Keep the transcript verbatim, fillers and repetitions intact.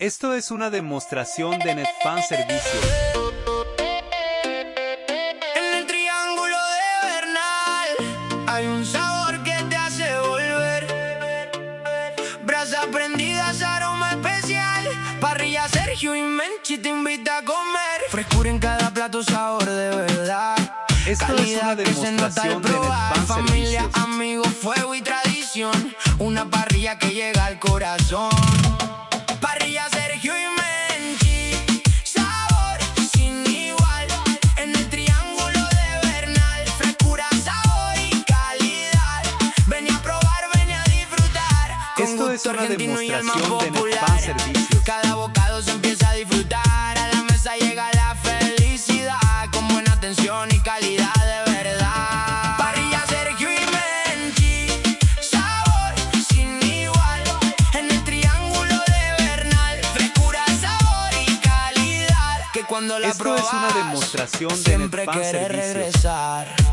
Esto es una demostración de Netfan Servicios. En el triángulo de Bernal hay un sabor que te hace volver. Brasas prendidas, aroma especial. Parrilla Sergio y Menchi te invita a comer. Frescura en cada plato, sabor de verdad. Esto Calidad es una que se nota al demostración de probar. Netfan Familia, Servicios. amigos, fuego y tradición. Una parrilla que llega al corazón. Parrilla Sergio y Menchi, sabor sin igual. En el triángulo de Bernal, frescura, sabor y calidad. Ven a probar, ven a disfrutar. Con Esto es gusto una argentino y alma demostración de popular. Netfan Servicios. Cada bocado se empieza a disfrutar. A la mesa llega la felicidad, con buena atención y calidad de verdad. Parrilla Sergio y Menchi, sabor sin igual. En el triángulo de Bernal, frescura, sabor y calidad. Que cuando la Esto es una probas, demostración de siempre Netfan quieres Servicios. regresar.